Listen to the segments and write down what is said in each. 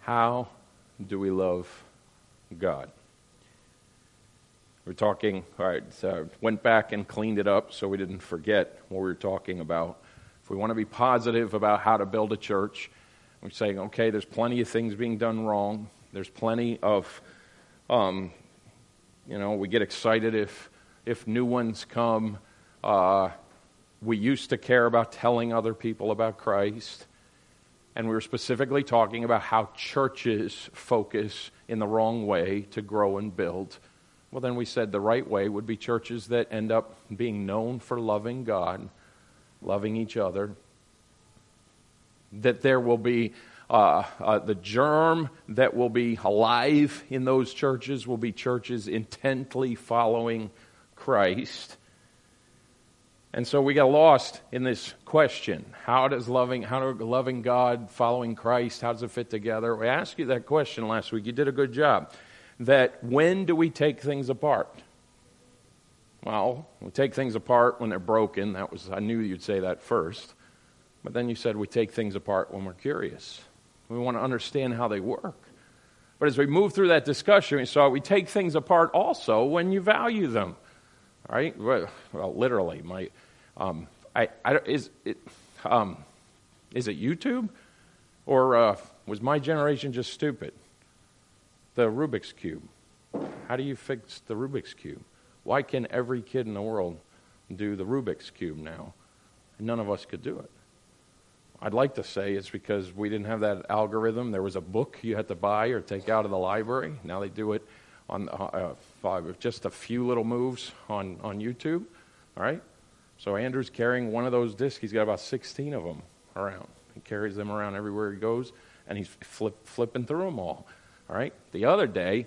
How do we love God? We're talking, all right, so went back and cleaned it up so we didn't forget what we were talking about. If we want to be positive about how to build a church, we're saying, okay, there's plenty of things being done wrong. There's plenty of, we get excited if new ones come. We used to care about telling other people about Christ. And we were specifically talking about how churches focus in the wrong way to grow and build. Well, then we said the right way would be churches that end up being known for loving God, loving each other. That there will be the germ that will be alive in those churches will be churches intently following Christ. And so we got lost in this question. How does loving God, following Christ, how does it fit together? We asked you that question last week. You did a good job. That when do we take things apart? Well, we take things apart when they're broken. I knew you'd say that first. But then you said we take things apart when we're curious. We want to understand how they work. But as we move through that discussion, we saw we take things apart also when you value them. All right? Well, literally, is it YouTube, or was my generation just stupid? The Rubik's Cube. How do you fix the Rubik's Cube? Why can every kid in the world do the Rubik's Cube now? And none of us could do it. I'd like to say it's because we didn't have that algorithm. There was a book you had to buy or take out of the library. Now they do it on just a few little moves on YouTube. All right? So Andrew's carrying one of those discs. He's got about 16 of them around. He carries them around everywhere he goes, and he's flipping through them all. All right? The other day,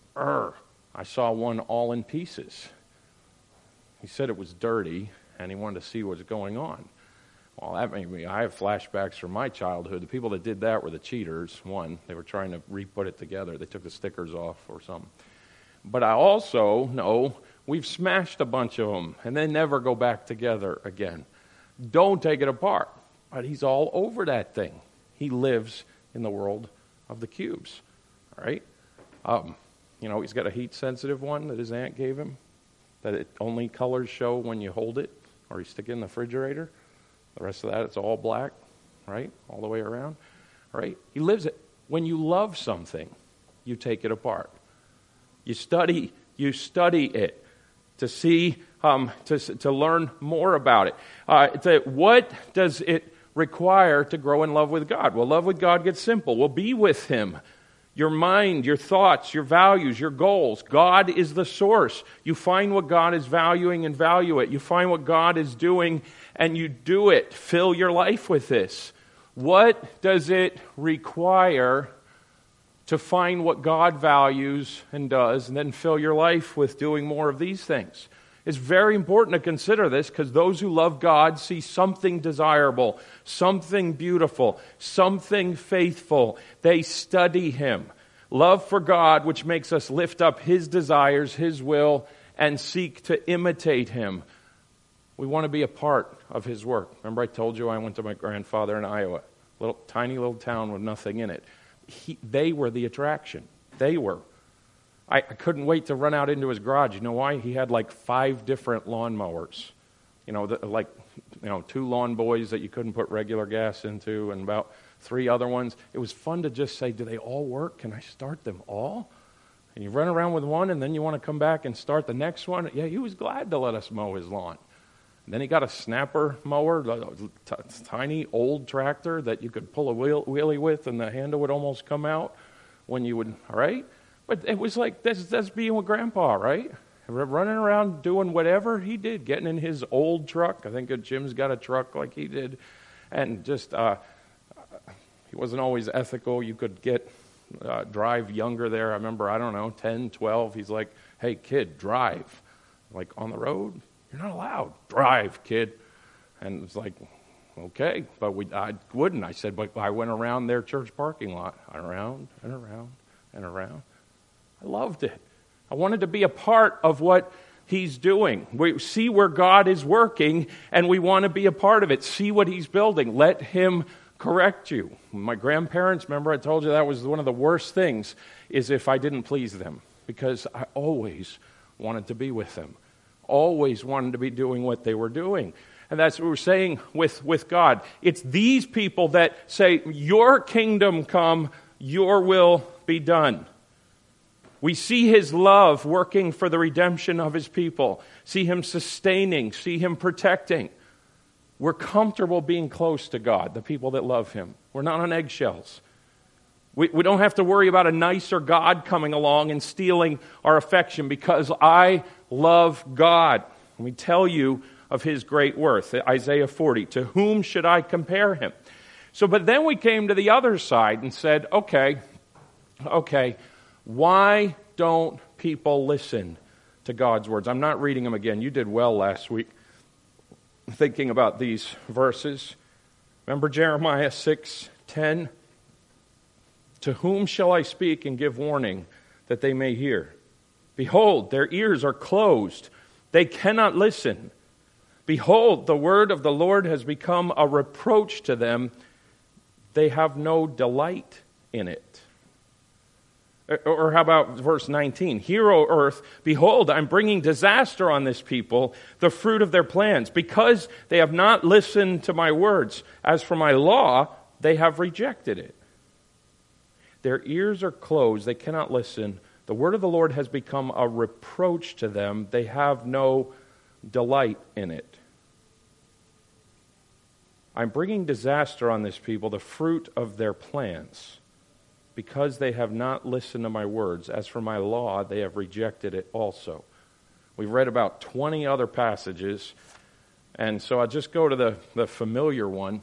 I saw one all in pieces. He said it was dirty, and he wanted to see what's going on. Well, that made me, I have flashbacks from my childhood. The people that did that were the cheaters. One, they were trying to re-put it together. They took the stickers off or something. But I also know we've smashed a bunch of them, and they never go back together again. Don't take it apart. But he's all over that thing. He lives in the world of the cubes. All right? He's got a heat-sensitive one that his aunt gave him, that it only colors show when you hold it, or you stick it in the refrigerator. The rest of that, it's all black, right? All the way around, right? He lives it. When you love something, you take it apart. You study it to see, to learn more about it. What does it require to grow in love with God? Well, love with God gets simple. Well, be with Him. Your mind, your thoughts, your values, your goals. God is the source. You find what God is valuing and value it. You find what God is doing and you do it. Fill your life with this. What does it require to find what God values and does, and then fill your life with doing more of these things? It's very important to consider this, because those who love God see something desirable, something beautiful, something faithful. They study Him. Love for God, which makes us lift up His desires, His will, and seek to imitate Him. We want to be a part of His work. Remember I told you I went to my grandfather in Iowa, tiny little town with nothing in it. They were the attraction. They were. I couldn't wait to run out into his garage. You know why? He had like 5 different lawnmowers. 2 lawn boys that you couldn't put regular gas into, and about 3 other ones. It was fun to just say, do they all work? Can I start them all? And you run around with one, and then you want to come back and start the next one. Yeah, he was glad to let us mow his lawn. And then he got a snapper mower, a tiny old tractor that you could pull a wheelie with, and the handle would almost come out when you would, all right? But it was like, that's being with Grandpa, right? Running around doing whatever he did, getting in his old truck. I think Jim's got a truck like he did. And just, he wasn't always ethical. You could drive younger there. I remember, 10, 12. He's like, hey, kid, drive. Like, on the road? You're not allowed. Drive, kid. And it's like, okay. But I wouldn't. I said, but I went around their church parking lot. Around and around and around. I loved it. I wanted to be a part of what He's doing. We see where God is working, and we want to be a part of it. See what He's building. Let Him correct you. My grandparents, remember I told you that was one of the worst things, is if I didn't please them, because I always wanted to be with them, always wanted to be doing what they were doing. And that's what we're saying with God. It's these people that say, your kingdom come, your will be done. We see his love working for the redemption of his people, see him sustaining, see him protecting. We're comfortable being close to God, the people that love him. We're not on eggshells. We don't have to worry about a nicer God coming along and stealing our affection, because I love God. Let me tell you of his great worth. Isaiah 40, to whom should I compare him? But then we came to the other side and said, okay, why don't people listen to God's words? I'm not reading them again. You did well last week thinking about these verses. Remember Jeremiah 6:10? To whom shall I speak and give warning that they may hear? Behold, their ears are closed. They cannot listen. Behold, the word of the Lord has become a reproach to them. They have no delight in it. Or how about verse 19? Hear, O earth, behold, I'm bringing disaster on this people, the fruit of their plans, because they have not listened to my words. As for my law, they have rejected it. Their ears are closed, they cannot listen. The word of the Lord has become a reproach to them. They have no delight in it. I'm bringing disaster on this people, the fruit of their plans, because they have not listened to my words. As for my law, they have rejected it also. We've read about 20 other passages, and so I'll just go to the familiar one.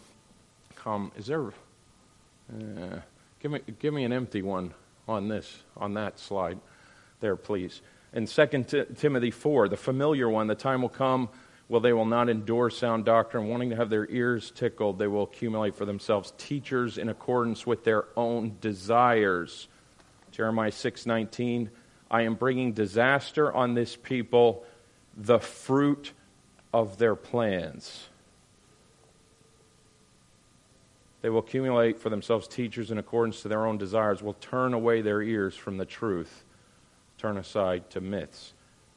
Give me an empty one on that slide there, please. In 2 Timothy 4, the familiar one, the time will come, they will not endure sound doctrine, wanting to have their ears tickled, they will accumulate for themselves teachers in accordance with their own desires. Jeremiah 6:19, I am bringing disaster on this people, the fruit of their plans. They will accumulate for themselves teachers in accordance to their own desires, will turn away their ears from the truth, turn aside to myths.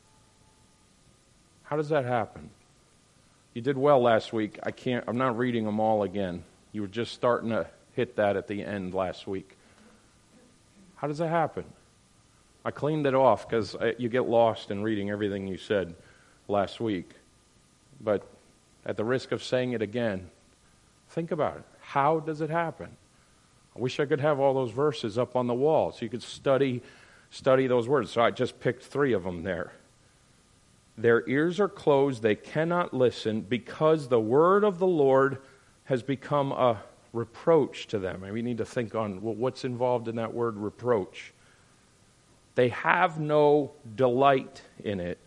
How does that happen? You did well last week. I'm not reading them all again. You were just starting to hit that at the end last week. How does that happen? I cleaned it off because you get lost in reading everything you said last week. But at the risk of saying it again, think about it. How does it happen? I wish I could have all those verses up on the wall so you could study those words. So I just picked 3 of them there. Their ears are closed, they cannot listen, because the word of the Lord has become a reproach to them. And we need to think on what's involved in that word reproach. They have no delight in it.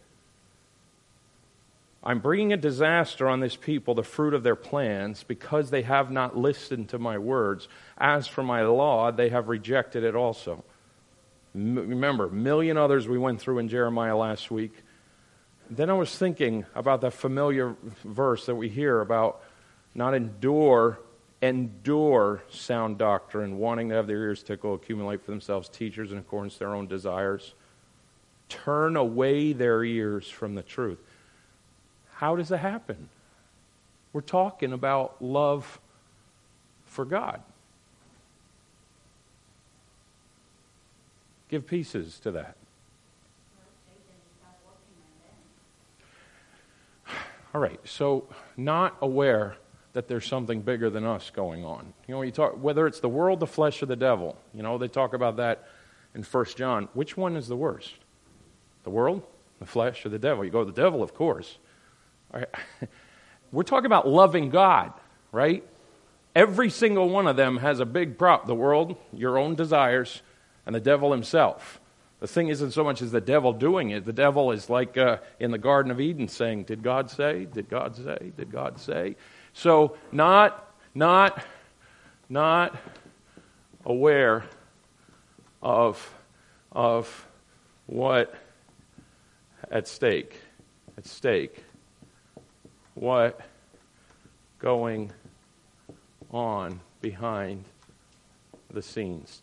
I'm bringing a disaster on this people, the fruit of their plans, because they have not listened to my words. As for my law, they have rejected it also. Remember, a million others we went through in Jeremiah last week. Then I was thinking about that familiar verse that we hear about not endure sound doctrine, wanting to have their ears tickled, accumulate for themselves teachers in accordance to their own desires. Turn away their ears from the truth. How does that happen? We're talking about love for God. Give pieces to that. All right, so not aware that there's something bigger than us going on. You know, when you talk, whether it's the world, the flesh, or the devil, they talk about that in 1 John. Which one is the worst? The world, the flesh, or the devil? You go, the devil, of course. All right. We're talking about loving God, right? Every single one of them has a big prop. The world, your own desires, and the devil himself. The thing isn't so much as the devil doing it. The devil is like in the Garden of Eden saying, did God say? Did God say? Did God say? So not aware of what at stake. What going on behind the scenes.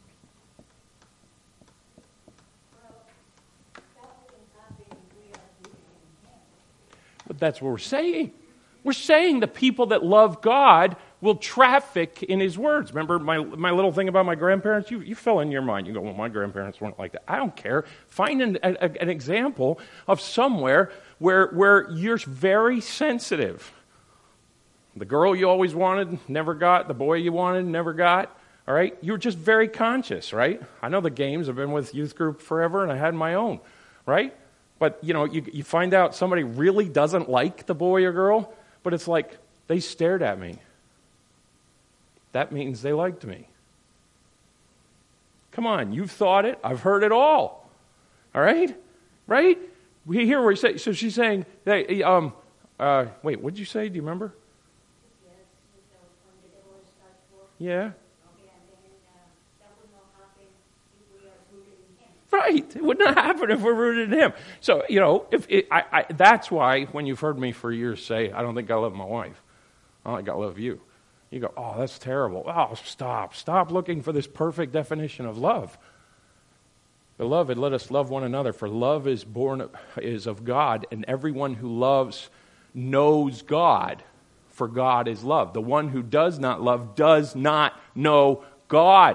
But that's what we're saying. We're saying the people that love God will traffic in His words. Remember my little thing about my grandparents? You fill in your mind. You go, well, my grandparents weren't like that. I don't care. Find an example of somewhere where you're very sensitive. The girl you always wanted, never got. The boy you wanted, never got. All right? You're just very conscious, right? I know the games. I've been with youth group forever, and I had my own, right? But, you find out somebody really doesn't like the boy or girl, but it's like, they stared at me. That means they liked me. Come on, you've thought it. I've heard it all. All right? Right? We hear where he say. So she's saying, hey, wait, what did you say? Do you remember? Yeah. Right. It would not happen if we're rooted in Him. So, that's why when you've heard me for years say, I don't think I love my wife. I don't think I love you. You go, oh, that's terrible. Oh, stop. Stop looking for this perfect definition of love. Beloved, let us love one another, for love is of God, and everyone who loves knows God, for God is love. The one who does not love does not know God.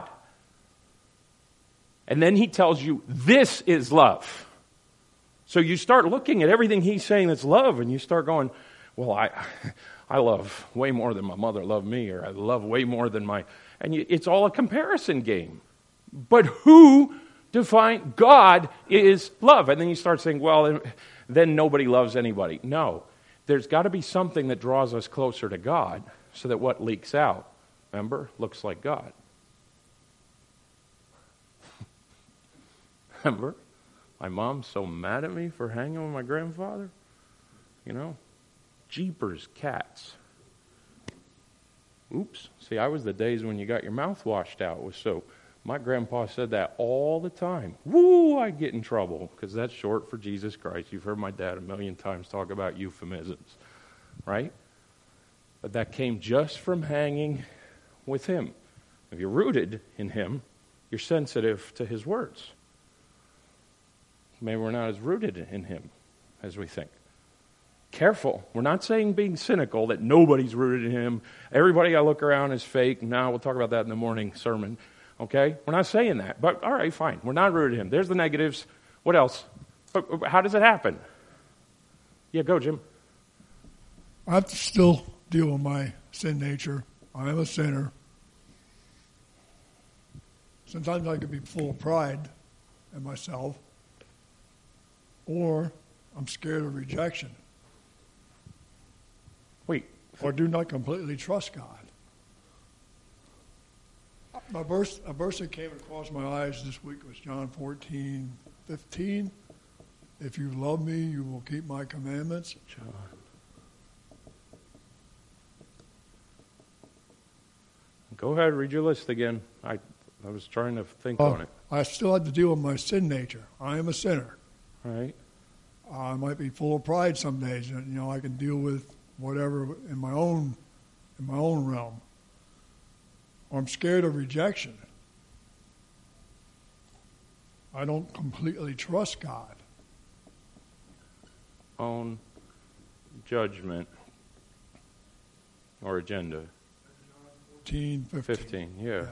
And then he tells you, this is love. So you start looking at everything he's saying that's love, and you start going, well, I love way more than my mother loved me, or I love way more than it's all a comparison game. But who defined God is love? And then you start saying, well, then nobody loves anybody. No, there's got to be something that draws us closer to God, so that what leaks out, remember, looks like God. Remember, my mom's so mad at me for hanging with my grandfather? Jeepers, cats. Oops. See, I was the days when you got your mouth washed out with soap. My grandpa said that all the time. Woo, I'd get in trouble, because that's short for Jesus Christ. You've heard my dad a million times talk about euphemisms, right? But that came just from hanging with Him. If you're rooted in Him, you're sensitive to His words. Maybe we're not as rooted in Him as we think. Careful. We're not saying being cynical, that nobody's rooted in Him. Everybody I look around is fake. No, we'll talk about that in the morning sermon. Okay? We're not saying that. But, all right, fine. We're not rooted in Him. There's the negatives. What else? But how does it happen? Yeah, go, Jim. I have to still deal with my sin nature. I am a sinner. Sometimes I can be full of pride in myself. Or I'm scared of rejection. Wait. Or do not completely trust God. A verse that came across my eyes this week was John 14:15. If you love me, you will keep my commandments. John. Go ahead, read your list again. I was trying to think on it. I still have to deal with my sin nature. I am a sinner. Right. I might be full of pride some days. I can deal with whatever in my own realm. Or I'm scared of rejection. I don't completely trust God. Own judgment or agenda. 15, yeah.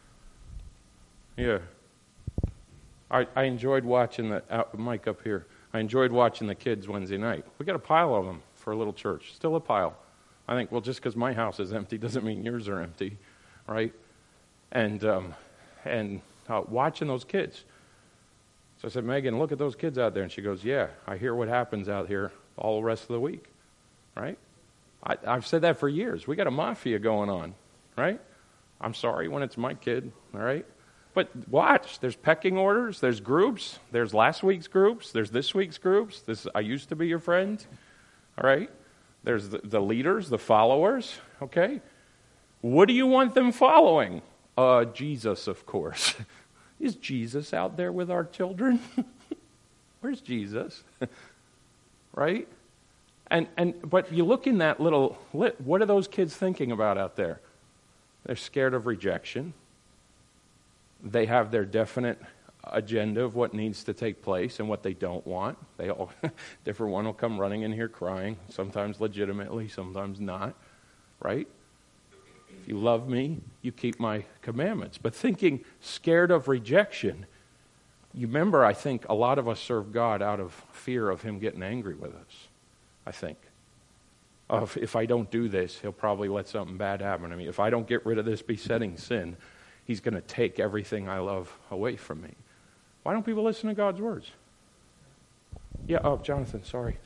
I enjoyed watching Mike up here. I enjoyed watching the kids Wednesday night. We got a pile of them for a little church. Still a pile. I think, well, just because my house is empty doesn't mean yours are empty, right? And watching those kids. So I said, Megan, look at those kids out there. And she goes, yeah, I hear what happens out here all the rest of the week, right? I've said that for years. We got a mafia going on, right? I'm sorry when it's my kid, all right? But watch, there's pecking orders, there's groups, there's last week's groups, there's this week's groups. I used to be your friend, all right? There's the leaders, the followers, okay? What do you want them following? Jesus, of course. Is Jesus out there with our children? Where's Jesus? Right? But you look in that what are those kids thinking about out there? They're scared of rejection. They have their definite agenda of what needs to take place and what they don't want. They all, different one will come running in here crying, sometimes legitimately, sometimes not, right? If you love me, you keep my commandments. But thinking scared of rejection, you remember, I think a lot of us serve God out of fear of him getting angry with us, I think. Of if I don't do this, he'll probably let something bad happen to me. If I don't get rid of this besetting sin, he's going to take everything I love away from me. Why don't people listen to God's words? Yeah, oh, Jonathan, sorry.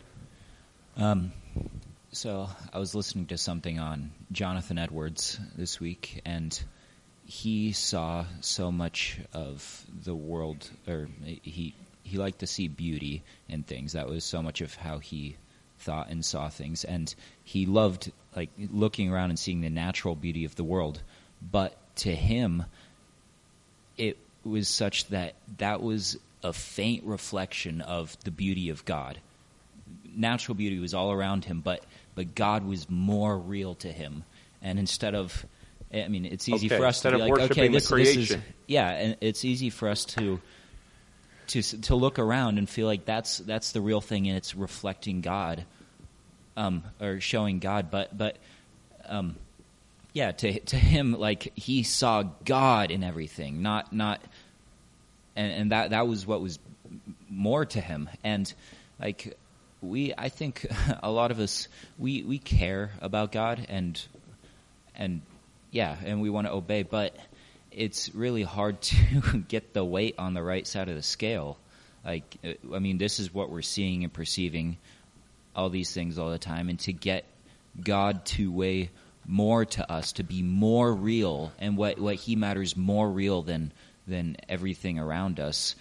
So I was listening to something on Jonathan Edwards this week, and he saw so much of the world, or he liked to see beauty in things. That was so much of how he thought and saw things, and he loved like looking around and seeing the natural beauty of the world. But to him, it was such that was a faint reflection of the beauty of God. Natural beauty was all around him, but God was more real to him. And instead of, I mean, it's easy for us to be like, okay, this is, yeah, and it's easy for us to look around and feel like that's the real thing, and it's reflecting God, or showing God. But yeah, to him, like, he saw God in everything, not, and that was what was more to him. And like I think a lot of us, we care about God and yeah, and we want to obey, but it's really hard to get the weight on the right side of the scale. Like, I mean, this is what we're seeing and perceiving, all these things all the time, and to get God to weigh more to us, to be more real, and what he matters more real than everything around us,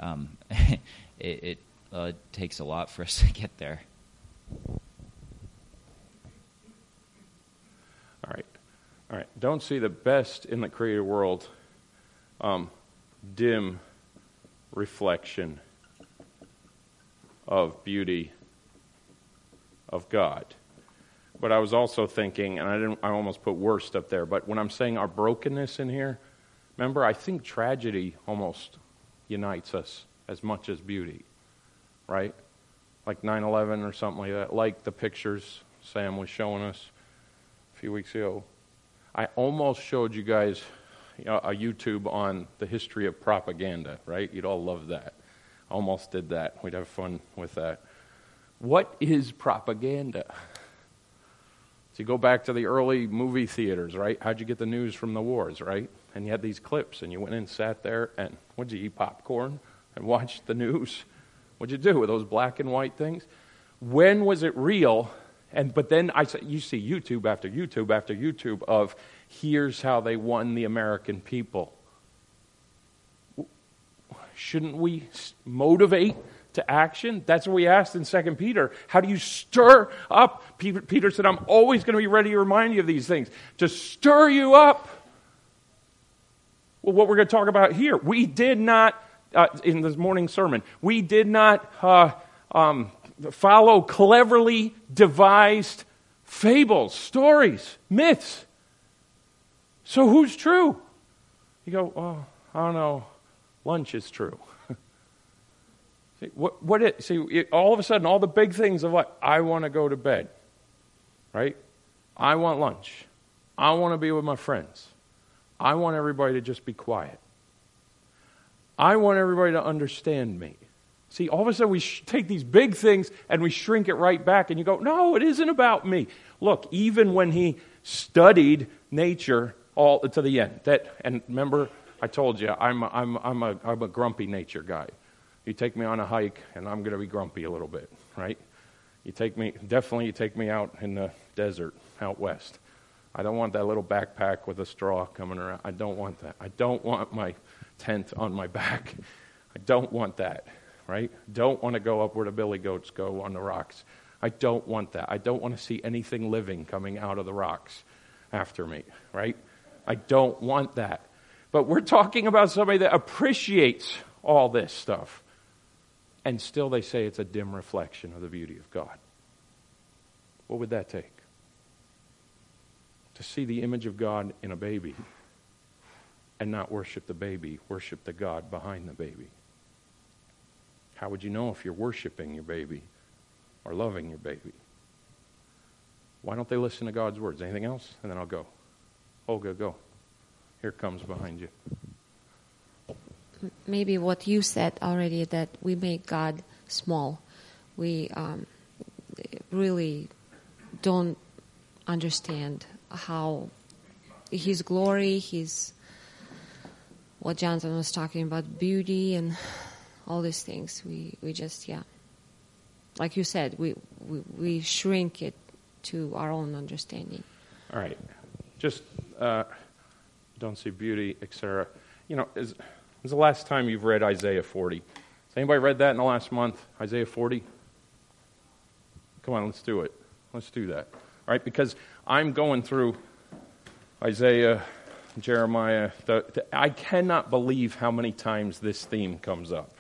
it takes a lot for us to get there. All right. Don't see the best in the created world dim reflection of beauty of God. But I was also thinking, and I almost put worst up there, but when I'm saying our brokenness in here, remember, I think tragedy almost unites us as much as beauty, right? Like 9/11 or something like that, like the pictures Sam was showing us a few weeks ago. I almost showed you guys a YouTube on the history of propaganda, right? You'd all love that. Almost did that. We'd have fun with that. What is propaganda? So you go back to the early movie theaters, right? How'd you get the news from the wars, right? And you had these clips, and you went in and sat there, and what'd you eat, popcorn, and watched the news? What'd you do with those black and white things? When was it real? But then you see YouTube after YouTube after YouTube of here's how they won the American people. Shouldn't we motivate to action? That's what we asked in 2 Peter. How do you stir up? Peter said, I'm always going to be ready to remind you of these things. To stir you up. Well, what we're going to talk about here, we did not, in this morning sermon, we did not follow cleverly devised fables, stories, myths. So who's true? You go, oh, I don't know. Lunch is true. All of a sudden, all the big things of what I want to go to bed, right? I want lunch. I want to be with my friends. I want everybody to just be quiet. I want everybody to understand me. See, all of a sudden we take ththese big things and we shrink it right back, and you go, no, it isn't about me. Look, even when he studied nature all to the end, and remember, I told you I'm a grumpy nature guy. You take me on a hike, and I'm going to be grumpy a little bit, right? You take me out in the desert out west. I don't want that little backpack with a straw coming around. I don't want that. I don't want my tent on my back. I don't want that, right? Don't want to go up where the billy goats go on the rocks. I don't want that. I don't want to see anything living coming out of the rocks after me, right? I don't want that. But we're talking about somebody that appreciates all this stuff. And still they say it's a dim reflection of the beauty of God. What would that take? to see the image of God in a baby and not worship the baby, worship the God behind the baby? How would you know if you're worshiping your baby or loving your baby? Why don't they listen to God's words? Anything else? And then I'll go. Olga, go. Here comes behind you. Maybe what you said already, that we make God small. We really don't understand how His glory, His, what Jonathan was talking about, beauty and all these things. We just, like you said, we shrink it to our own understanding. All right. Just don't see beauty, etc. Is the last time you've read Isaiah 40? Has anybody read that in the last month? Isaiah 40? Come on, let's do it. Let's do that. All right, because I'm going through Isaiah, Jeremiah. I cannot believe how many times this theme comes up.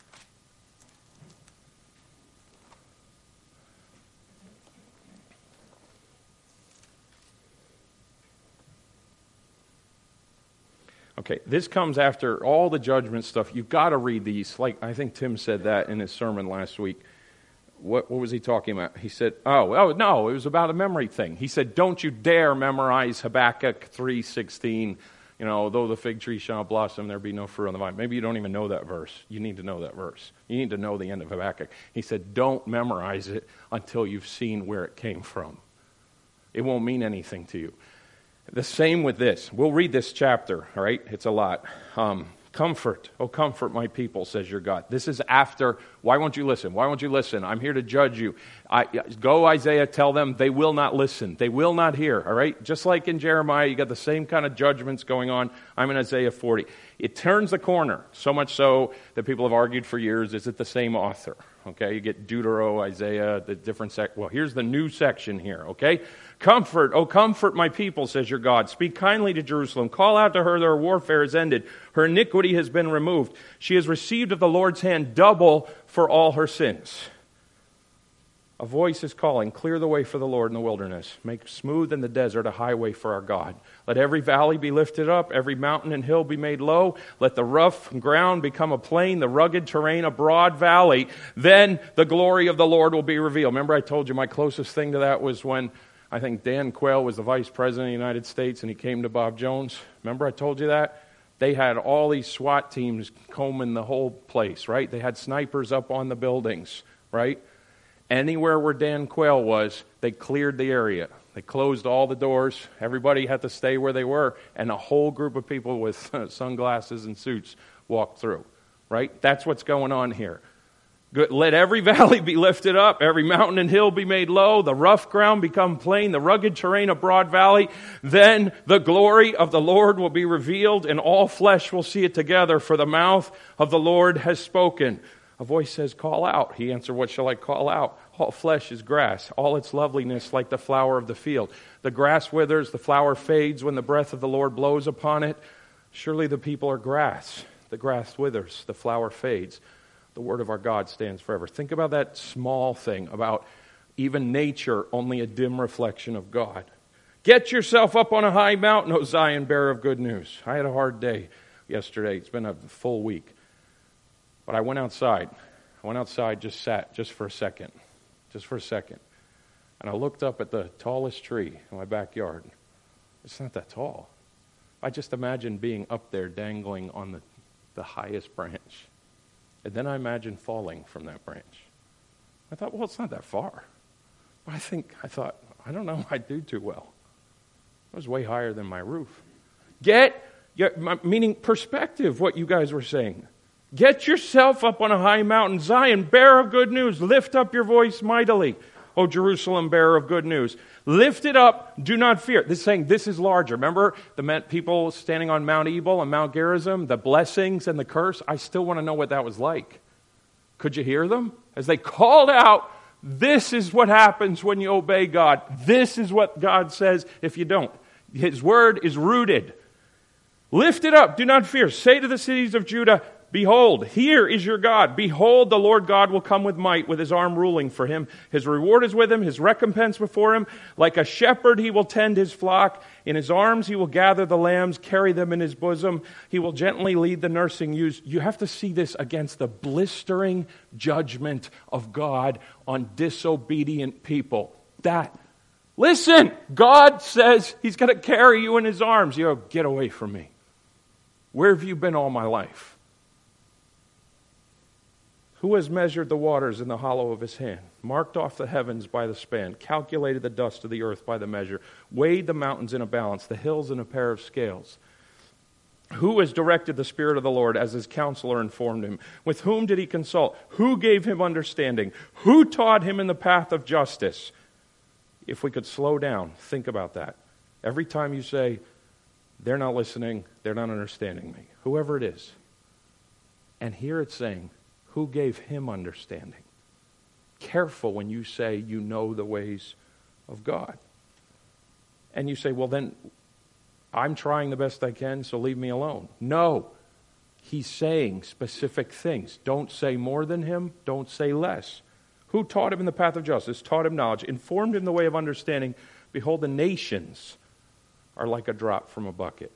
Okay, this comes after all the judgment stuff. You've got to read these. Like, I think Tim said that in his sermon last week. What was he talking about? He said, oh, no, it was about a memory thing. He said, don't you dare memorize Habakkuk 3:16. Though the fig tree shall not blossom, there be no fruit on the vine. Maybe you don't even know that verse. You need to know that verse. You need to know the end of Habakkuk. He said, don't memorize it until you've seen where it came from. It won't mean anything to you. The same with this. We'll read this chapter, all right? It's a lot. Comfort, oh comfort my people, says your God. This is after, why won't you listen? Why won't you listen? I'm here to judge you. Go, Isaiah, tell them they will not listen. They will not hear, all right? Just like in Jeremiah, you got the same kind of judgments going on. I'm in Isaiah 40. It turns the corner, so much so that people have argued for years, is it the same author? Okay, you get Deutero, Isaiah, the different well, here's the new section here, okay? Comfort, oh comfort my people, says your God. Speak kindly to Jerusalem. Call out to her that her warfare is ended. Her iniquity has been removed. She has received of the Lord's hand double for all her sins. A voice is calling, clear the way for the Lord in the wilderness. Make smooth in the desert a highway for our God. Let every valley be lifted up, every mountain and hill be made low. Let the rough ground become a plain, the rugged terrain a broad valley. Then the glory of the Lord will be revealed. Remember I told you my closest thing to that was when I think Dan Quayle was the vice president of the United States and he came to Bob Jones. Remember I told you that? They had all these SWAT teams combing the whole place, right? They had snipers up on the buildings, right? Anywhere where Dan Quayle was, they cleared the area. They closed all the doors. Everybody had to stay where they were. And a whole group of people with sunglasses and suits walked through, right? That's what's going on here. Let every valley be lifted up, every mountain and hill be made low, the rough ground become plain, the rugged terrain a broad valley. Then the glory of the Lord will be revealed, and all flesh will see it together, for the mouth of the Lord has spoken. A voice says, call out. He answered, what shall I call out? All flesh is grass, all its loveliness like the flower of the field. The grass withers, the flower fades when the breath of the Lord blows upon it. Surely the people are grass. The grass withers, the flower fades. The word of our God stands forever. Think about that small thing, about even nature, only a dim reflection of God. Get yourself up on a high mountain, O Zion, bearer of good news. I had a hard day yesterday. It's been a full week. But I went outside. Just sat just for a second. And I looked up at the tallest tree in my backyard. It's not that tall. I just imagined being up there dangling on the highest branch. And then I imagined falling from that branch. I thought, well, it's not that far. But I thought, I don't know, I'd do too well. It was way higher than my roof. Meaning perspective, what you guys were saying. Get yourself up on a high mountain. Zion, bearer of good news. Lift up your voice mightily. O Jerusalem, bearer of good news. Lift it up. Do not fear. This is saying this is larger. Remember the people standing on Mount Ebal and Mount Gerizim, the blessings and the curse? I still want to know what that was like. Could you hear them? As they called out, this is what happens when you obey God. This is what God says if you don't. His word is rooted. Lift it up. Do not fear. Say to the cities of Judah, Behold, here is your God. Behold, the Lord God will come with might, with his arm ruling for him. His reward is with him, his recompense before him. Like a shepherd he will tend his flock. In his arms he will gather the lambs, carry them in his bosom. He will gently lead the nursing ewes. You have to see this against the blistering judgment of God on disobedient people. Listen, God says he's going to carry you in his arms. You go, get away from me. Where have you been all my life? Who has measured the waters in the hollow of his hand, marked off the heavens by the span, calculated the dust of the earth by the measure, weighed the mountains in a balance, the hills in a pair of scales? Who has directed the Spirit of the Lord as his counselor informed him? With whom did he consult? Who gave him understanding? Who taught him in the path of justice? If we could slow down, think about that. Every time you say, they're not listening, they're not understanding me, whoever it is. And here it's saying, who gave him understanding? Careful when you say you know the ways of God. And you say, well then, I'm trying the best I can, so leave me alone. No. He's saying specific things. Don't say more than him. Don't say less. Who taught him in the path of justice, taught him knowledge, informed him the way of understanding? Behold, the nations are like a drop from a bucket.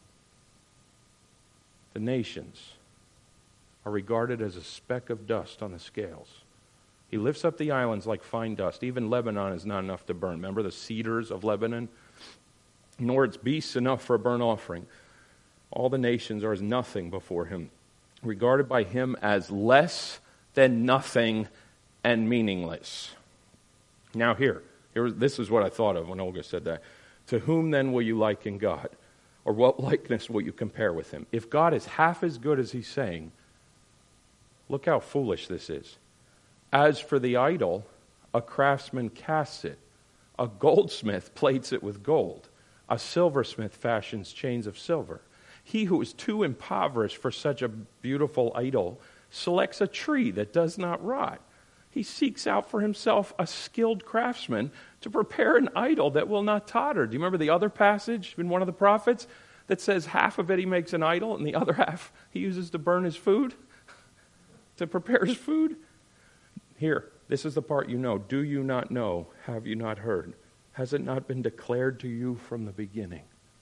The nations are regarded as a speck of dust on the scales. He lifts up the islands like fine dust. Even Lebanon is not enough to burn. Remember the cedars of Lebanon? Nor its beasts enough for a burnt offering. All the nations are as nothing before him, regarded by him as less than nothing and meaningless. Now this is what I thought of when Olga said that. To whom then will you liken God? Or what likeness will you compare with him? If God is half as good as he's saying, look how foolish this is. As for the idol, a craftsman casts it. A goldsmith plates it with gold. A silversmith fashions chains of silver. He who is too impoverished for such a beautiful idol selects a tree that does not rot. He seeks out for himself a skilled craftsman to prepare an idol that will not totter. Do you remember the other passage in one of the prophets that says half of it he makes an idol and the other half he uses to burn his food? To prepare his food? Here, this is the part you know. Do you not know? Have you not heard? Has it not been declared to you from the beginning?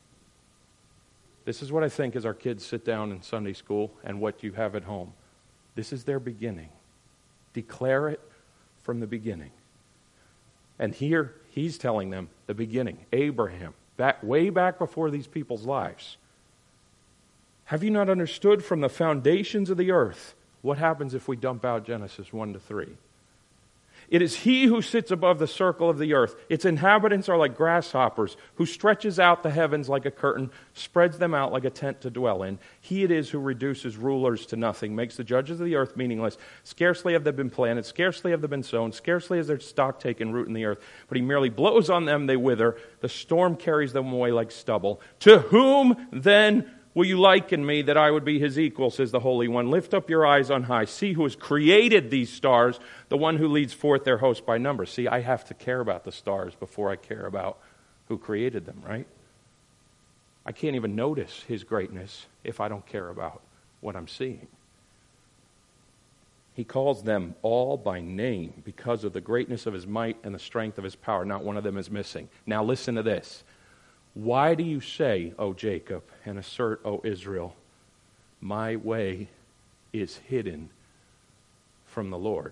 This is what I think as our kids sit down in Sunday school and what you have at home. This is their beginning. Declare it from the beginning. And here, he's telling them the beginning. Abraham, way back before these people's lives. Have you not understood from the foundations of the earth? What happens if we dump out Genesis 1-3? It is he who sits above the circle of the earth. Its inhabitants are like grasshoppers, who stretches out the heavens like a curtain, spreads them out like a tent to dwell in. He it is who reduces rulers to nothing, makes the judges of the earth meaningless. Scarcely have they been planted, scarcely have they been sown, scarcely has their stock taken root in the earth. But he merely blows on them, they wither. The storm carries them away like stubble. To whom then will you liken me that I would be his equal, says the Holy One? Lift up your eyes on high. See who has created these stars, the one who leads forth their host by number. See, I have to care about the stars before I care about who created them, right? I can't even notice his greatness if I don't care about what I'm seeing. He calls them all by name because of the greatness of his might and the strength of his power. Not one of them is missing. Now listen to this. Why do you say, O Jacob, and assert, O Israel, my way is hidden from the Lord,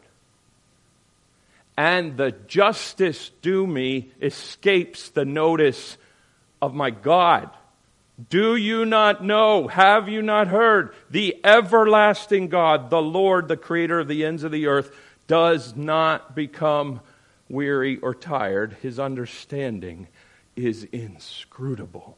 and the justice due me escapes the notice of my God? Do you not know? Have you not heard? The everlasting God, the Lord, the creator of the ends of the earth, does not become weary or tired. His understanding is inscrutable.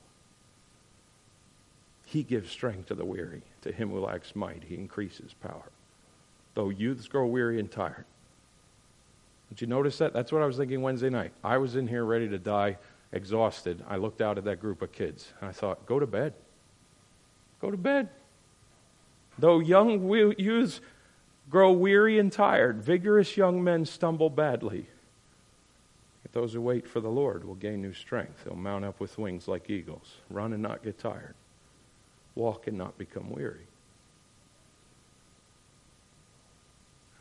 He gives strength to the weary. To him who lacks might, he increases power. Though youths grow weary and tired. Did you notice that? That's what I was thinking Wednesday night. I was in here ready to die, exhausted. I looked out at that group of kids, and I thought, go to bed. Go to bed. Though young youths grow weary and tired, vigorous young men stumble badly. Those who wait for the Lord will gain new strength. They'll mount up with wings like eagles, run and not get tired, walk and not become weary.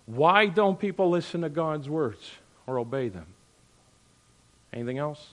Why don't people listen to God's words or obey them? Anything else?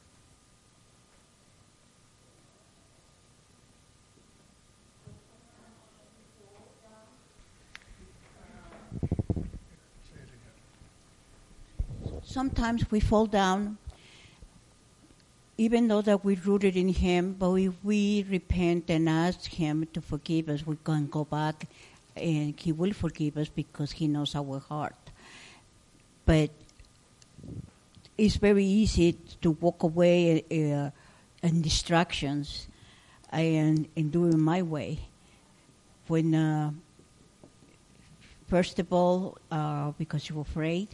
Sometimes we fall down, even though that we're rooted in Him, but if we repent and ask Him to forgive us, we can go back and He will forgive us because He knows our heart. But it's very easy to walk away and distractions and do it my way. When, first of all, because you're afraid,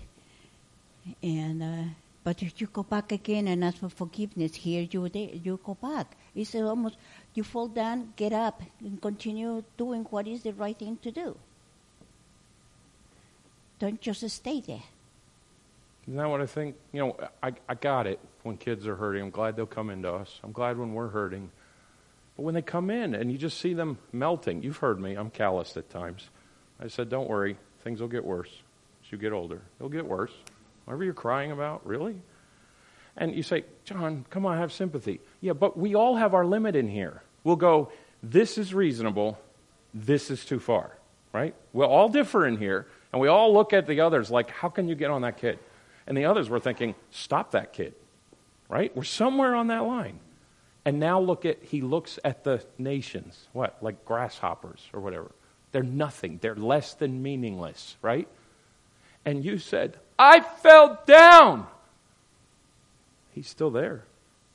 but if you go back again and ask for forgiveness, here you go back. It's almost, you fall down, get up, and continue doing what is the right thing to do. Don't just stay there. Isn't that what I think? I got it when kids are hurting. I'm glad they'll come into us. I'm glad when we're hurting. But when they come in and you just see them melting, you've heard me, I'm calloused at times. I said, don't worry, things will get worse as you get older. They'll get worse. Whatever you're crying about, really? And you say, John, come on, have sympathy. Yeah, but we all have our limit in here. We'll go, this is reasonable, this is too far, right? We'll all differ in here, and we all look at the others like, how can you get on that kid? And the others were thinking, stop that kid, right? We're somewhere on that line. And now he looks at the nations, what, like grasshoppers or whatever. They're nothing. They're less than meaningless, right? And you said, I fell down. He's still there.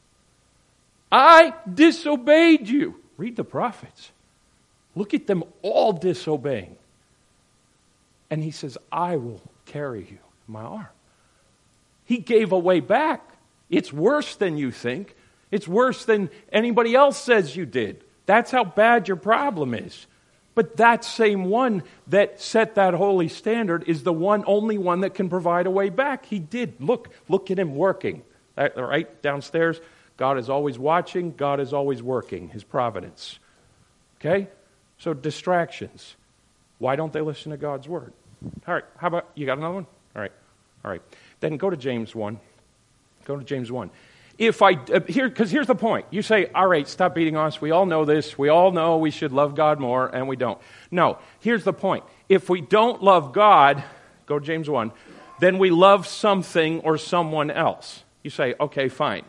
I disobeyed you. Read the prophets. Look at them all disobeying. And he says, I will carry you in my arm. He gave a way back. It's worse than you think. It's worse than anybody else says you did. That's how bad your problem is. But that same one that set that holy standard is the only one that can provide a way back. He did. Look at him working. Right downstairs, God is always watching. God is always working. His providence. Okay? So distractions. Why don't they listen to God's word? All right. How about, you got another one? All right. Then go to James 1. Go to James 1. Because here's the point. You say, all right, stop beating us. We all know this. We all know we should love God more, and we don't. No, here's the point. If we don't love God, go to James 1, then we love something or someone else. You say, okay, fine.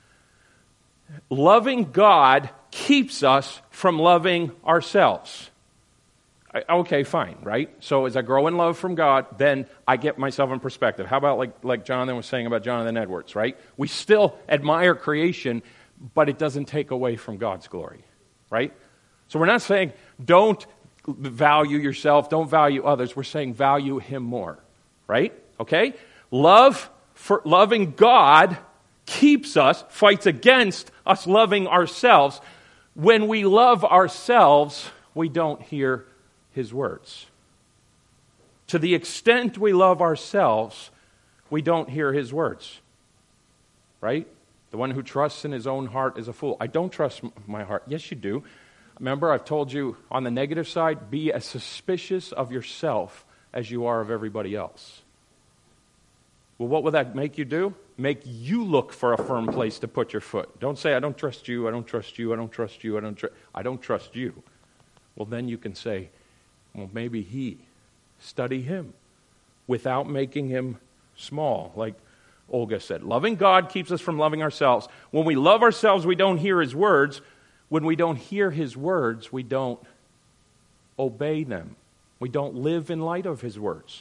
Loving God keeps us from loving ourselves. Okay, fine, right? So as I grow in love from God, then I get myself in perspective. How about like Jonathan was saying about Jonathan Edwards, right? We still admire creation, but it doesn't take away from God's glory, right? So we're not saying don't value yourself, don't value others. We're saying value Him more, right? Okay? Loving God fights against us loving ourselves. When we love ourselves, we don't hear His words. To the extent we love ourselves, we don't hear His words. Right? The one who trusts in his own heart is a fool. I don't trust my heart. Yes, you do. Remember, I've told you on the negative side, be as suspicious of yourself as you are of everybody else. Well, what will that make you do? Make you look for a firm place to put your foot. Don't say, I don't trust you, I don't trust you, I don't trust you, I don't trust you. Well, then you can say, well, maybe he. Study him without making him small, like Olga said. Loving God keeps us from loving ourselves. When we love ourselves, we don't hear His words. When we don't hear His words, we don't obey them. We don't live in light of His words.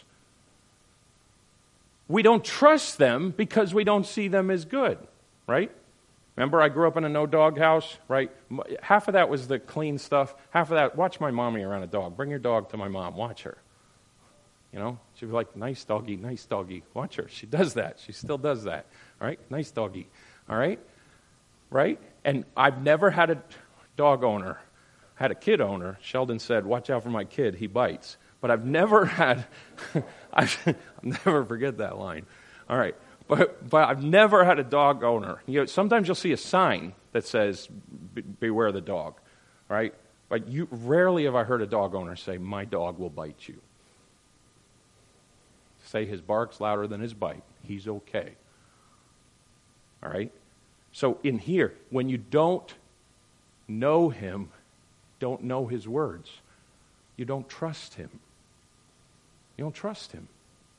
We don't trust them because we don't see them as good, right? Remember, I grew up in a no-dog house, right? Half of that was the clean stuff. Half of that, watch my mommy around a dog. Bring your dog to my mom. Watch her. You know, she'd be like, nice doggy, nice doggy. Watch her. She does that. She still does that. All right? Nice doggy. All right? Right? And I've never had a dog owner, had a kid owner. Sheldon said, watch out for my kid. He bites. But I've never had, I'll never forget that line. All right. But I've never had a dog owner. You know, sometimes you'll see a sign that says, beware the dog. Right? But rarely have I heard a dog owner say, my dog will bite you. Say his bark's louder than his bite. He's okay. All right? So in here, when you don't know him, don't know his words, you don't trust him. You don't trust him.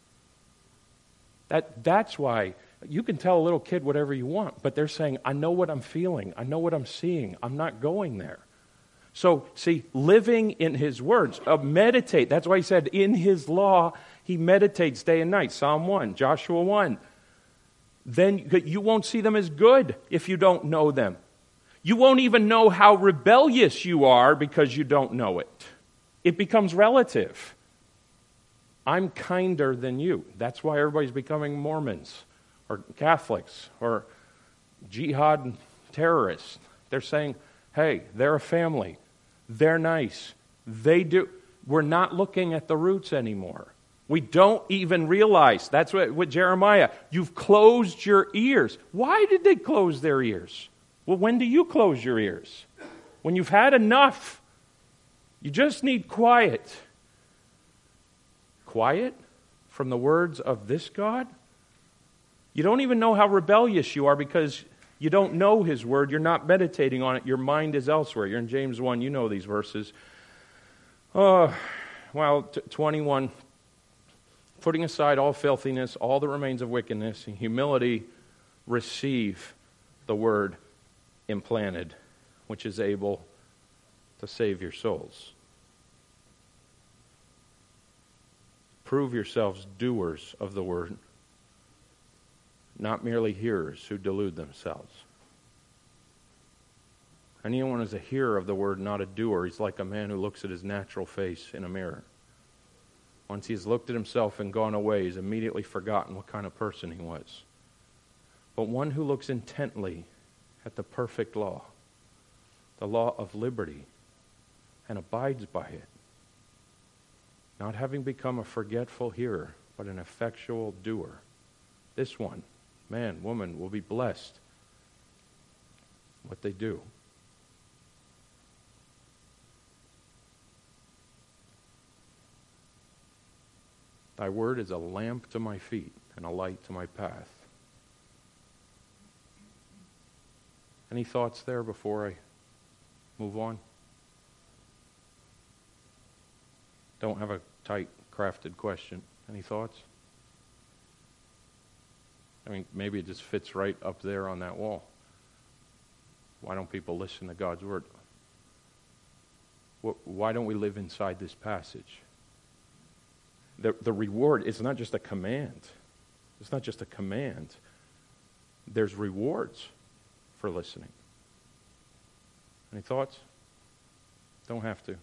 That's why you can tell a little kid whatever you want, but they're saying, I know what I'm feeling. I know what I'm seeing. I'm not going there. So, see, living in his words, meditate. That's why he said, in his law, he meditates day and night. Psalm 1, Joshua 1. Then you won't see them as good if you don't know them. You won't even know how rebellious you are because you don't know it. It becomes relative. I'm kinder than you. That's why everybody's becoming Mormons or Catholics or jihad terrorists. They're saying, hey, they're a family. They're nice. They do. We're not looking at the roots anymore. We don't even realize. That's what with Jeremiah. You've closed your ears. Why did they close their ears? Well, when do you close your ears? When you've had enough. You just need quiet. Quiet from the words of this God? You don't even know how rebellious you are because you don't know his word. You're not meditating on it. Your mind is elsewhere. You're in James 1. You know these verses. 21. Putting aside all filthiness, all that remains of wickedness, and humility, receive the word implanted, which is able to save your souls. Prove yourselves doers of the word, not merely hearers who delude themselves. Anyone who's a hearer of the word, not a doer, he's like a man who looks at his natural face in a mirror. Once he has looked at himself and gone away, he's immediately forgotten what kind of person he was. But one who looks intently at the perfect law, the law of liberty, and abides by it, not having become a forgetful hearer, but an effectual doer, this one, man, woman, will be blessed what they do. Thy word is a lamp to my feet and a light to my path. Any thoughts there before I move on? Don't have a tight, crafted question. Any thoughts? I mean, maybe it just fits right up there on that wall. Why don't people listen to God's word? Why don't we live inside this passage? The reward is not just a command. It's not just a command. There's rewards for listening. Any thoughts? Don't have to.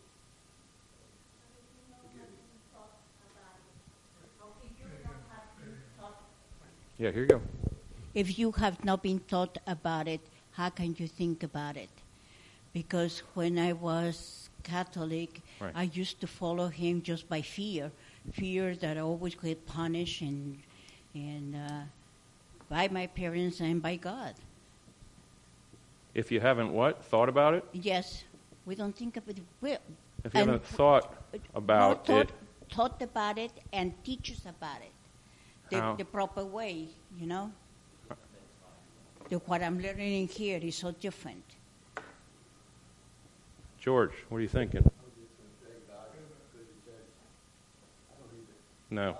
Yeah, here you go. If you have not been taught about it, how can you think about it? Because when I was Catholic, right, I used to follow him just by fear that I always get punished and by my parents and by God. If you haven't thought about it? Yes, we don't think about it. If you haven't thought about it. Thought about it and teach us about it. The proper way, you know. What I'm learning here is so different. George, what are you thinking? No.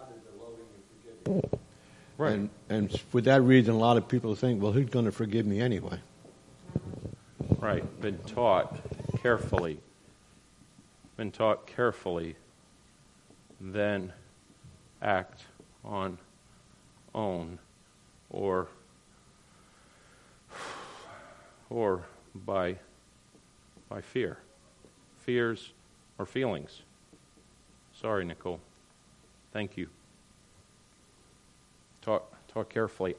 Right. And for that reason, a lot of people think, well, who's going to forgive me anyway? Right. Been taught carefully. Then act on own or by fear. Fears or feelings. Sorry, Nicole. Thank you. Talk carefully.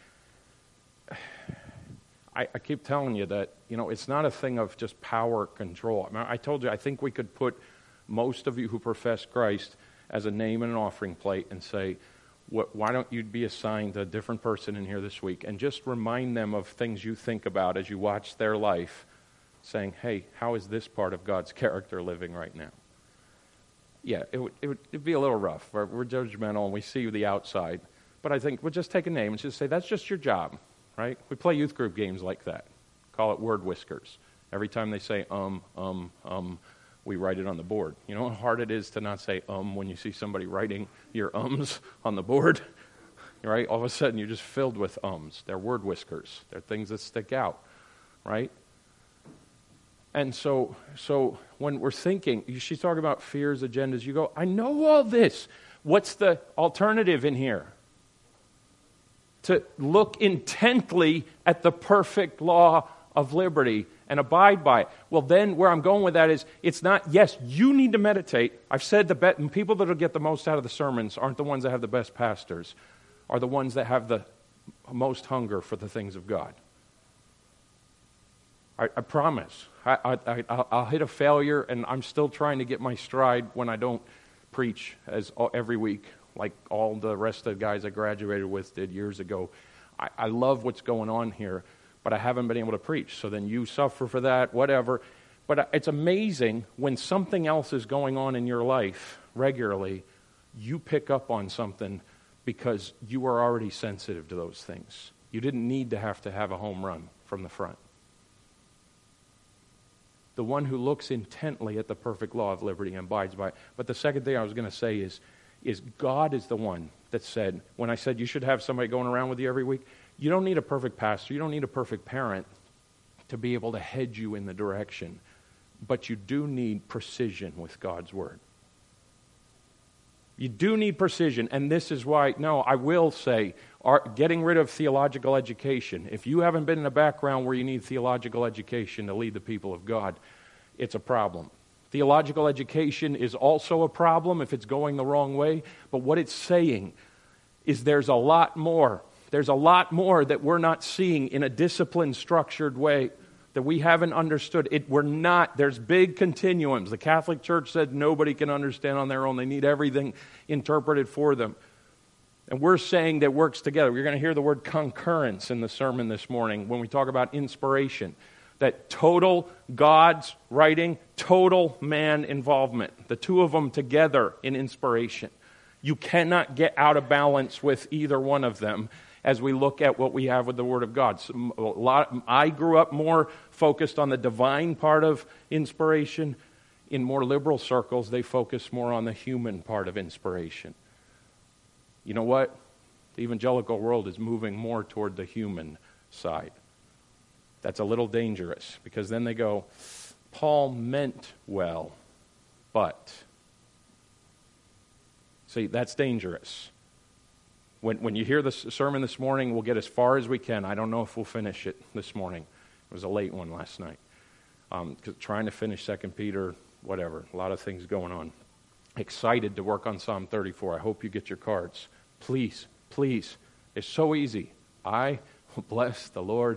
I keep telling you that, it's not a thing of just power control. I told you, I think we could put most of you who profess Christ as a name and an offering plate and say, why don't you be assigned a different person in here this week and just remind them of things you think about as you watch their life, saying, hey, how is this part of God's character living right now? yeah, it'd be a little rough. We're judgmental and we see the outside. But I think we'll just take a name and just say, that's just your job, right? We play youth group games like that. Call it word whiskers. Every time they say we write it on the board. You know how hard it is to not say when you see somebody writing your ums on the board? Right? All of a sudden you're just filled with ums. They're word whiskers. They're things that stick out, right? And so when we're thinking, she's talking about fears, agendas, you go, I know all this. What's the alternative in here? To look intently at the perfect law of liberty and abide by it. Well, then where I'm going with that is, it's not, yes, you need to meditate. I've said the people that will get the most out of the sermons aren't the ones that have the best pastors, are the ones that have the most hunger for the things of God. I promise. I'll hit a failure, and I'm still trying to get my stride when I don't preach every week like all the rest of the guys I graduated with did years ago. I love what's going on here, but I haven't been able to preach. So then you suffer for that, whatever. But it's amazing when something else is going on in your life regularly, you pick up on something because you are already sensitive to those things. You didn't need to have a home run from the front. The one who looks intently at the perfect law of liberty and abides by it. But the second thing I was going to say is God is the one that said, when I said you should have somebody going around with you every week, you don't need a perfect pastor, you don't need a perfect parent to be able to head you in the direction. But you do need precision with God's Word. You do need precision, and this is why, I will say, getting rid of theological education. If you haven't been in a background where you need theological education to lead the people of God, it's a problem. Theological education is also a problem if it's going the wrong way, but what it's saying is there's a lot more. There's a lot more that we're not seeing in a disciplined, structured way that we haven't understood. There's big continuums. The Catholic Church said nobody can understand on their own. They need everything interpreted for them. And we're saying that works together. You're going to hear the word concurrence in the sermon this morning when we talk about inspiration. That total God's writing, total man involvement. The two of them together in inspiration. You cannot get out of balance with either one of them as we look at what we have with the Word of God. I grew up more focused on the divine part of inspiration. In more liberal circles, they focus more on the human part of inspiration. You know what? The evangelical world is moving more toward the human side. That's a little dangerous, because then they go, Paul meant well, but. See, that's dangerous. When you hear the sermon this morning, we'll get as far as we can. I don't know if we'll finish it this morning. It was a late one last night. Trying to finish 2 Peter, whatever. A lot of things going on. Excited to work on Psalm 34. I hope you get your cards. Please, please. It's so easy. I will bless the Lord.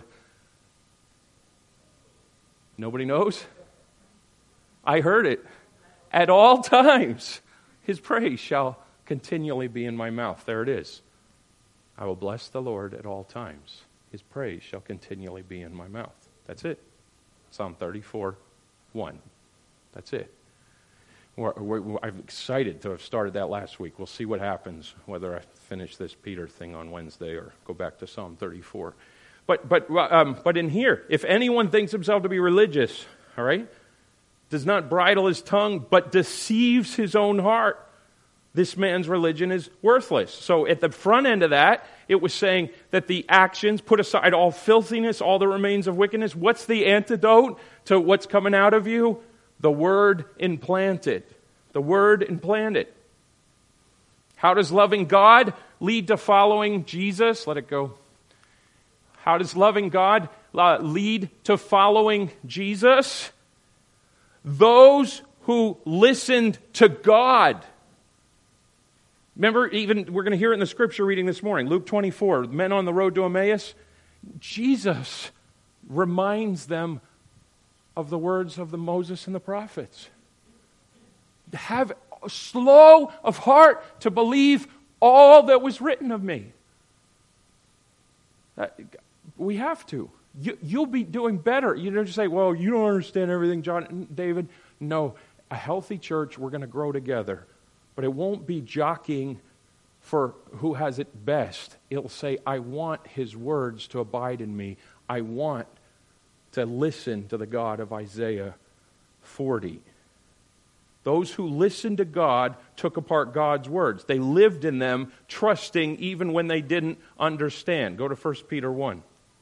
Nobody knows? I heard it. At all times, His praise shall continually be in my mouth. There it is. I will bless the Lord at all times. His praise shall continually be in my mouth. That's it. Psalm 34:1. That's it. I'm excited to have started that last week. We'll see what happens, whether I finish this Peter thing on Wednesday or go back to Psalm 34. But in here, if anyone thinks himself to be religious, all right, does not bridle his tongue, but deceives his own heart, this man's religion is worthless. So at the front end of that, it was saying that the actions, put aside all filthiness, all the remains of wickedness. What's the antidote to what's coming out of you? The Word implanted. The Word implanted. How does loving God lead to following Jesus? Let it go. How does loving God lead to following Jesus? Those who listened to God. Remember, even we're going to hear it in the scripture reading this morning, Luke 24, men on the road to Emmaus. Jesus reminds them of the words of the Moses and the prophets. Have slow of heart to believe all that was written of me. We have to. You'll be doing better. You don't just say, well, you don't understand everything, John, David. No, a healthy church, we're going to grow together. But it won't be jockeying for who has it best. It'll say, I want his words to abide in me. I want to listen to the God of Isaiah 40. Those who listened to God took apart God's words. They lived in them, trusting even when they didn't understand. Go to 1 Peter 1.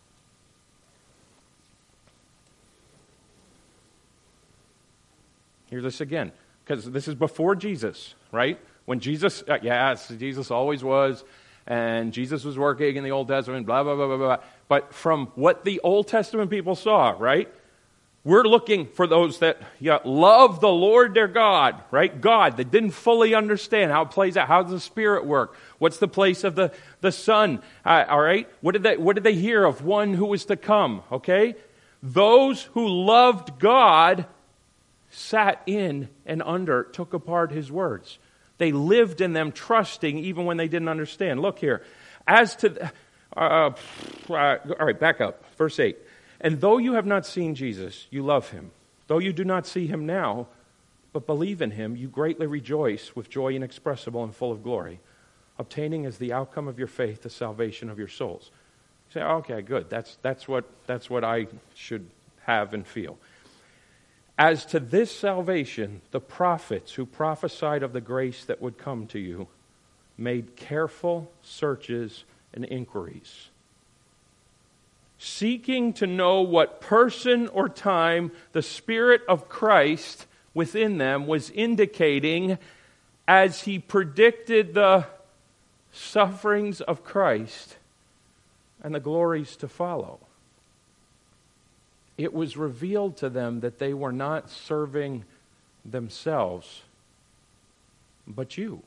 Hear this again, because this is before Jesus, right? When Jesus, yes, Jesus always was, and Jesus was working in the Old Testament, blah, blah, blah, blah, blah. But from what the Old Testament people saw, right? We're looking for those that love the Lord their God, right? God, that didn't fully understand how it plays out. How does the Spirit work? What's the place of the Son? All right? What did they hear of one who was to come? Okay? Those who loved God sat in and under, took apart his words. They lived in them, trusting even when they didn't understand. Look here. As to, all right, back up. Verse 8. And though you have not seen Jesus, you love him. Though you do not see him now, but believe in him, you greatly rejoice with joy inexpressible and full of glory, obtaining as the outcome of your faith the salvation of your souls. You say, okay, good. That's what I should have and feel. As to this salvation, the prophets who prophesied of the grace that would come to you made careful searches and inquiries, seeking to know what person or time the Spirit of Christ within them was indicating as he predicted the sufferings of Christ and the glories to follow. It was revealed to them that they were not serving themselves, but you.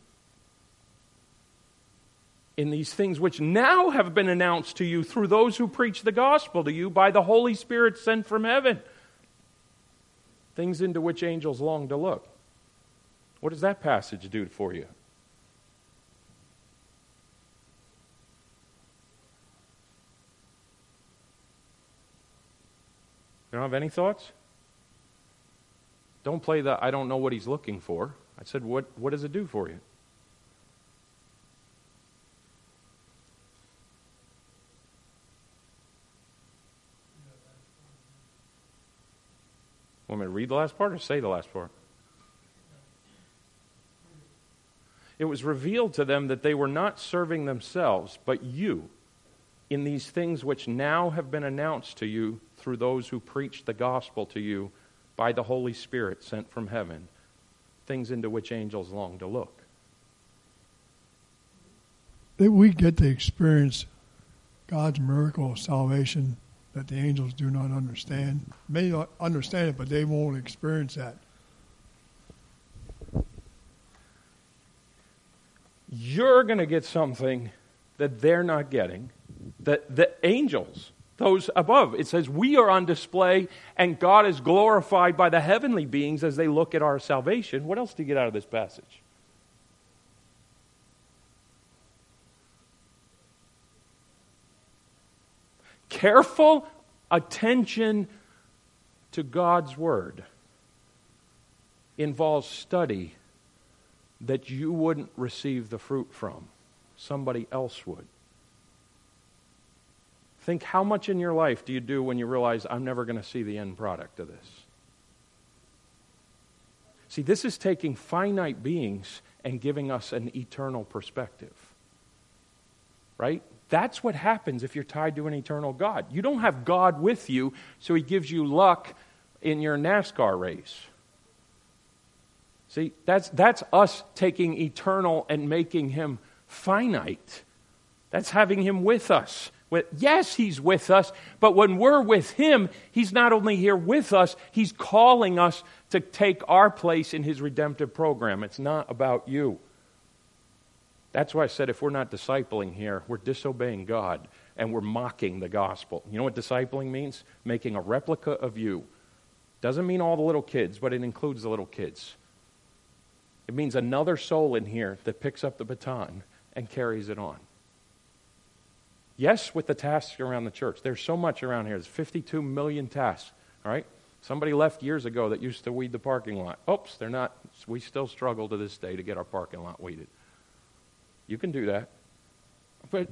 In these things which now have been announced to you through those who preach the gospel to you by the Holy Spirit sent from heaven. Things into which angels long to look. What does that passage do for you? You don't have any thoughts? Don't play the I don't know what he's looking for. I said, what does it do for you? Want me to read the last part or say the last part? It was revealed to them that they were not serving themselves, but you, in these things which now have been announced to you through those who preach the gospel to you by the Holy Spirit sent from heaven, things into which angels long to look. That we get to experience God's miracle of salvation that the angels do not understand. May not understand it, but they won't experience that. You're going to get something that they're not getting, that the angels, those above, it says we are on display and God is glorified by the heavenly beings as they look at our salvation. What else do you get out of this passage? Careful attention to God's word involves study that you wouldn't receive the fruit from. Somebody else would. Think, how much in your life do you do when you realize I'm never going to see the end product of this? See, this is taking finite beings and giving us an eternal perspective. Right? That's what happens if you're tied to an eternal God. You don't have God with you, so he gives you luck in your NASCAR race. See, that's us taking eternal and making him finite. That's having him with us. Yes, he's with us, but when we're with him, he's not only here with us, he's calling us to take our place in his redemptive program. It's not about you. That's why I said if we're not discipling here, we're disobeying God and we're mocking the gospel. You know what discipling means? Making a replica of you. Doesn't mean all the little kids, but it includes the little kids. It means another soul in here that picks up the baton and carries it on. Yes, with the tasks around the church. There's so much around here. There's 52 million tasks, all right? Somebody left years ago that used to weed the parking lot. Oops, they're not. We still struggle to this day to get our parking lot weeded. You can do that. But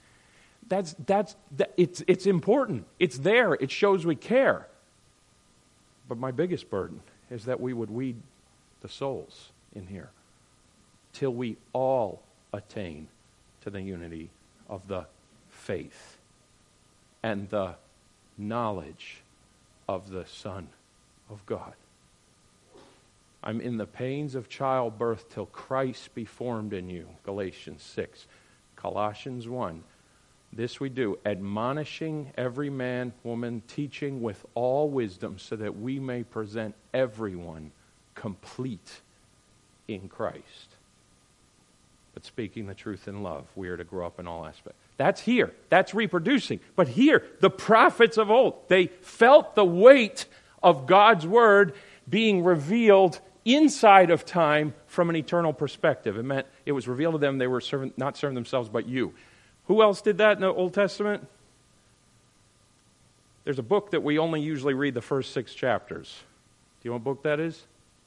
it's important. It's there. It shows we care. But my biggest burden is that we would weed the souls in here till we all attain to the unity of the faith and the knowledge of the Son of God. I'm in the pains of childbirth till Christ be formed in you. Galatians 6. Colossians 1. This we do, admonishing every man, woman, teaching with all wisdom, so that we may present everyone complete in Christ. But speaking the truth in love, we are to grow up in all aspects. That's here. That's reproducing. But here, the prophets of old, they felt the weight of God's word being revealed inside of time from an eternal perspective. It meant it was revealed to them they were not serving themselves but you. Who else did that in the Old Testament? There's a book that we only usually read the first 6 chapters. Do you know what book that is?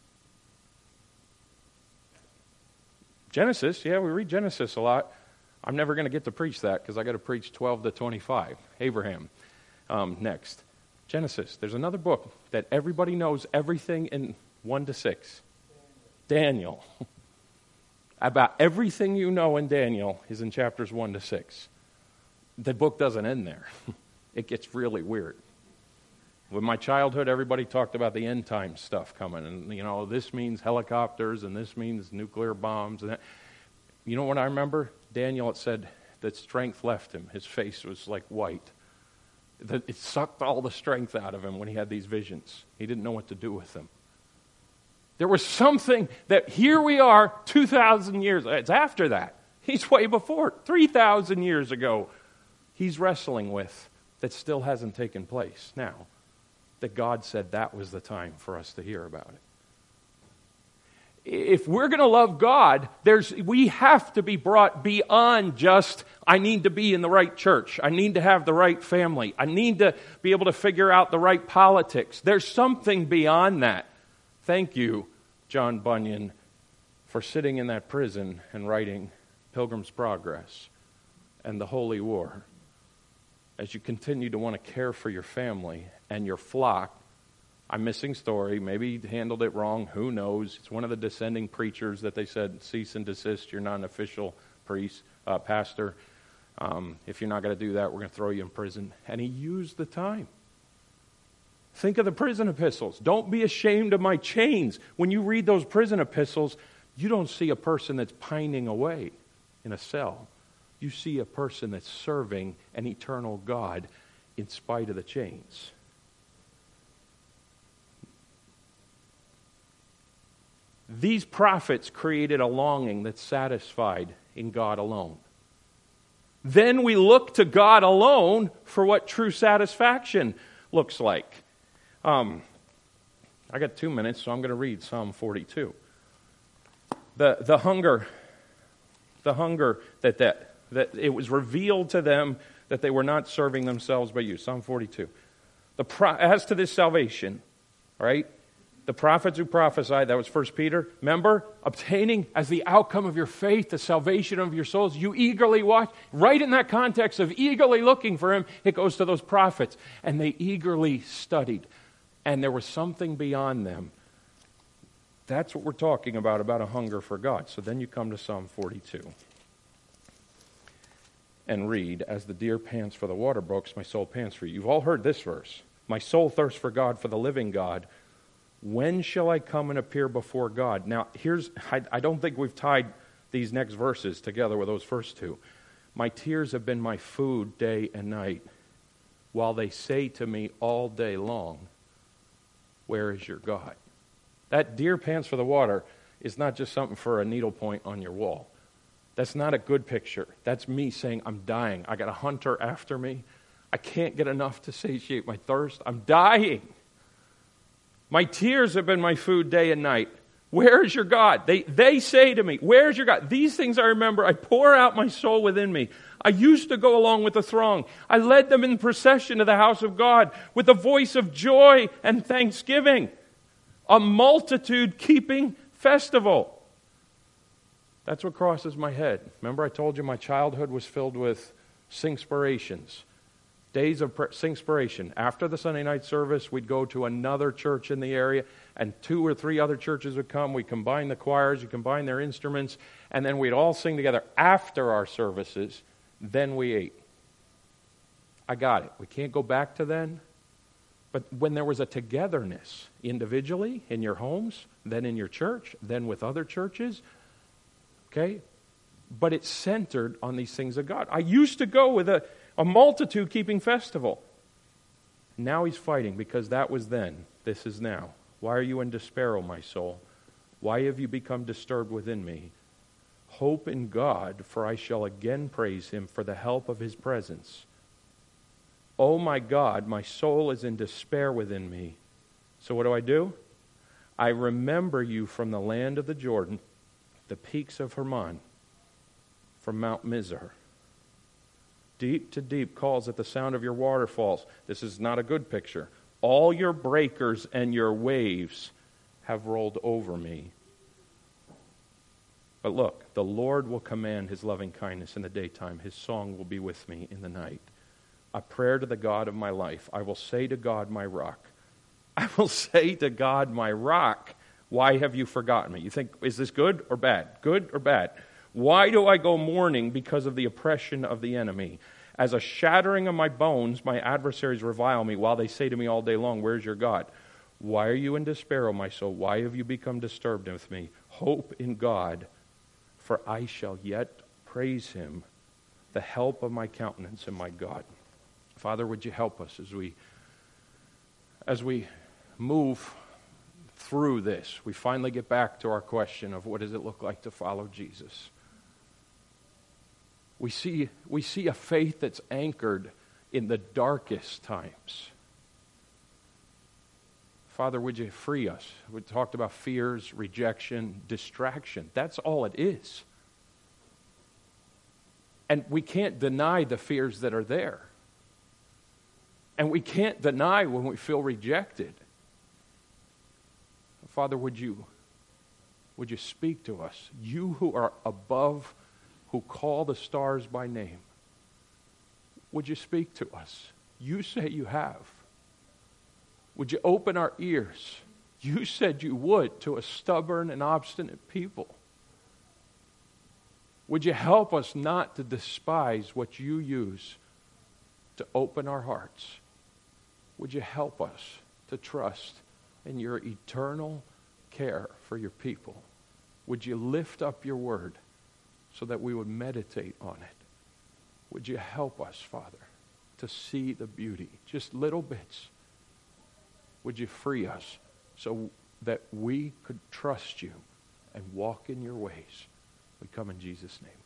Genesis. Yeah, we read Genesis a lot. I'm never going to get to preach that because I got to preach 12 to 25. Abraham. Next. Genesis. There's another book that everybody knows everything in 1 to 6. Daniel. About everything you know in Daniel is in chapters 1 to 6. The book doesn't end there. It gets really weird. With my childhood, everybody talked about the end time stuff coming. And, this means helicopters and this means nuclear bombs. And that. You know what I remember? Daniel, it said that strength left him. His face was like white. It sucked all the strength out of him when he had these visions. He didn't know what to do with them. There was something that here we are 2,000 years. It's after that. He's way before. 3,000 years ago. He's wrestling with that still hasn't taken place now. That God said that was the time for us to hear about it. If we're going to love God, we have to be brought beyond just, I need to be in the right church. I need to have the right family. I need to be able to figure out the right politics. There's something beyond that. Thank you, John Bunyan, for sitting in that prison and writing Pilgrim's Progress and the Holy War. As you continue to want to care for your family and your flock, I'm missing story. Maybe he handled it wrong. Who knows? It's one of the dissenting preachers that they said, cease and desist. You're not an official pastor. If you're not going to do that, we're going to throw you in prison. And he used the time. Think of the prison epistles. Don't be ashamed of my chains. When you read those prison epistles, you don't see a person that's pining away in a cell. You see a person that's serving an eternal God in spite of the chains. These prophets created a longing that's satisfied in God alone. Then we look to God alone for what true satisfaction looks like. I got 2 minutes, so I'm going to read Psalm 42. The hunger that it was revealed to them that they were not serving themselves but you. Psalm 42. As to this salvation, right? The prophets who prophesied, that was 1 Peter. Remember, obtaining as the outcome of your faith, the salvation of your souls. You eagerly watch. Right in that context of eagerly looking for him, it goes to those prophets. And they eagerly studied. And there was something beyond them. That's what we're talking about a hunger for God. So then you come to Psalm 42. And read, as the deer pants for the water brooks, my soul pants for you. You've all heard this verse. My soul thirsts for God, for the living God. When shall I come and appear before God? Now, I don't think we've tied these next verses together with those first two. My tears have been my food day and night, while they say to me all day long, where is your God? That deer pants for the water is not just something for a needlepoint on your wall. That's not a good picture. That's me saying, I'm dying. I got a hunter after me. I can't get enough to satiate my thirst. I'm dying. My tears have been my food day and night. Where is your God? They say to me, where is your God? These things I remember. I pour out my soul within me. I used to go along with the throng. I led them in procession to the house of God with a voice of joy and thanksgiving. A multitude keeping festival. That's what crosses my head. Remember I told you my childhood was filled with singspirations. Days of singspiration. After the Sunday night service, we'd go to another church in the area, and 2 or 3 other churches would come. We'd combine the choirs, we'd combine their instruments, and then we'd all sing together after our services. Then we ate. I got it. We can't go back to then. But when there was a togetherness, individually, in your homes, then in your church, then with other churches, okay? But it's centered on these things of God. I used to go with a multitude keeping festival. Now he's fighting because that was then. This is now. Why are you in despair, O my soul? Why have you become disturbed within me? Hope in God, for I shall again praise him for the help of his presence. O my God, my soul is in despair within me. So what do? I remember you from the land of the Jordan, the peaks of Hermon, from Mount Mizar. Deep to deep calls at the sound of your waterfalls. This is not a good picture. All your breakers and your waves have rolled over me. But look, the Lord will command his loving kindness in the daytime. His song will be with me in the night. A prayer to the God of my life. I will say to God, my rock. I will say to God, my rock, why have you forgotten me? You think, is this good or bad? Good or bad? Why do I go mourning because of the oppression of the enemy? As a shattering of my bones, my adversaries revile me while they say to me all day long, where's your God? Why are you in despair, O my soul? Why have you become disturbed with me? Hope in God, for I shall yet praise him, the help of my countenance and my God. Father, would you help us as we move through this? We finally get back to our question of what does it look like to follow Jesus? We see a faith that's anchored in the darkest times. Father, would you free us? We talked about fears, rejection, distraction. That's all it is. And we can't deny the fears that are there. And we can't deny when we feel rejected. Father, would you speak to us? You who are above, who call the stars by name, would you speak to us? You say you have. Would you open our ears? You said you would to a stubborn and obstinate people. Would you help us not to despise what you use to open our hearts? Would you help us to trust in your eternal care for your people? Would you lift up your word so that we would meditate on it? Would you help us, Father, to see the beauty, just little bits? Would you free us so that we could trust you and walk in your ways? We come in Jesus' name.